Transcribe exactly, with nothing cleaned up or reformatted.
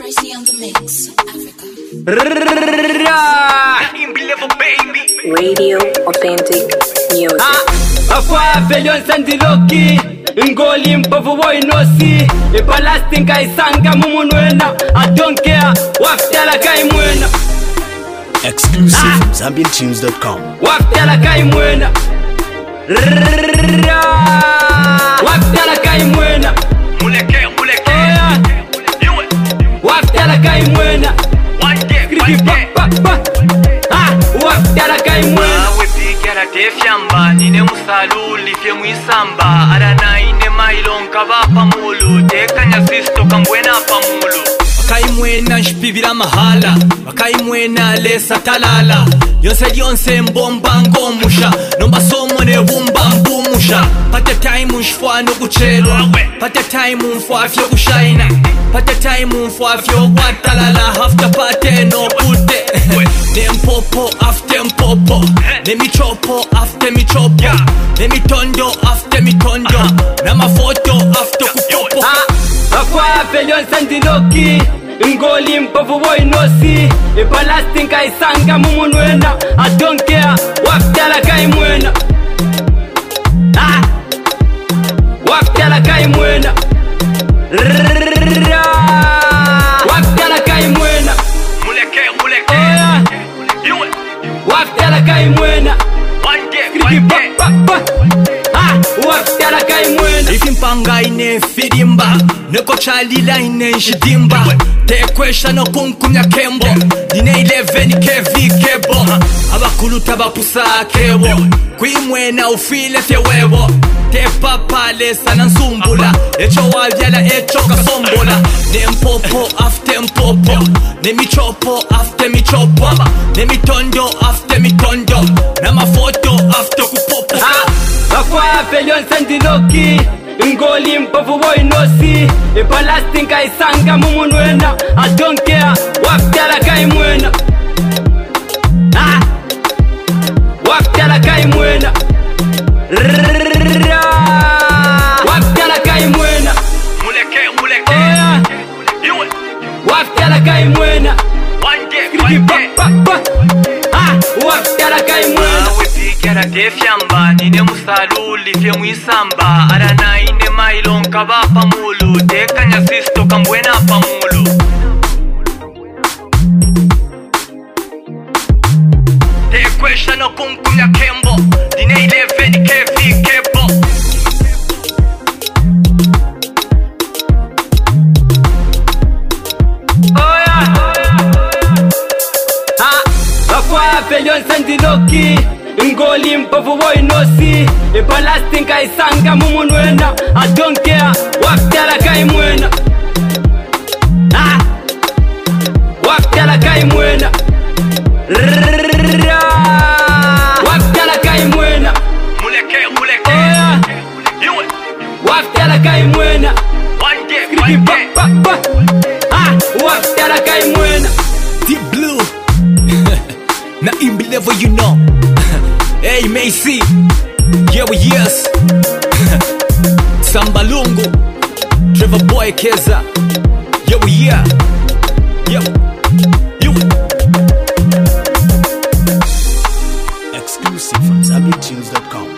Pricey on the mix, Africa. Radio Authentic Music. Akwa Velion Sandiloki Ngoli mpovu boy nosi Ipalasting kai sanga mumunwena I don't care Waftala kai mwena Exclusive from Zambian Tunes dot com. Waftala kai mwena Waftala kai mwena Muleke, muleke Waftala kai mwena Kriti pa pa pa Waftala kai mwena Awe pikera tefyamba Nine musaluli fye mwisamba Arana ine mailonka vapa mulu Tekanya sisto kambwena pa mulu Wakaimwena nshipivira mahala Wakaimwena lesa talala Yonse yonse mbomba ngomusha Nomba somo ne bumba mbumusha Pate time nshfwa no kuchelwa Pate time mfwa fyo kushaina Pate time mfwa fyo watalala Hafta pate no kute Ne mpopo after mpopo Ne michopo after michopo Ne mitondo after mitondo Na mafoto after kupopo Akwa Velion Sandiloki Ngoli mpovu boy nosi Ipalasting kai sanga mumunwena I don't care Waftala kai mwena Waftala kai mwena Waftala kai mwena Muleke, muleke Yue Waftala kai mwena Wanje, Kriti pa wanje pa pa Waftala kai mwena Ifi mpanga ine firimba Neko chalila ine nshidimba Tekwesha no kunkumya kembo Nine eleven kevi kebo Abakulu tabapusa kebo Kuimwena ufile tewewo Te papale sana nsumbula Echo wavyala echo kasombola Ne mpopo after mpopo Ne michopo after michopo Ne mitondo after mitondo Na mafoto after kupopo Akwa Velion Sandiloki Ngoli mpovu boy nosi Ipalasting kai sanga mumunwena I don't care Waftala kai mwena Waftala kai mwena Waftala kai mwena Muleke, muleke Yue Waftala kai mwena Wanje, Kriti pa wanje pa pa Waftala kai mwena Awe pikera tefyamba Nine musaluli fye mwisamba Arana ine mailonka vapa mulu Tekanya sisto kambwena pa mulu Tekwesha no kunkumya kembo Nine eleven kevi kebo Akwa Velion Sandiloki Ngoli mpovu boy nosi Ipalasting kai sanga mumunwena I don't care Waftala kai mwena Waftala kai mwena Waftala kai mwena Muleke, muleke Yue Waftala kai mwena Wanje, Kriti pa wanje pa pa Waftala kai mwena Deep Blue Na imbi level you know Hey Macy Yeah we yes Sambalungu Trevor Boy Keza Yeah we yeah Yeah You Exclusive from Zambian Tunes dot com.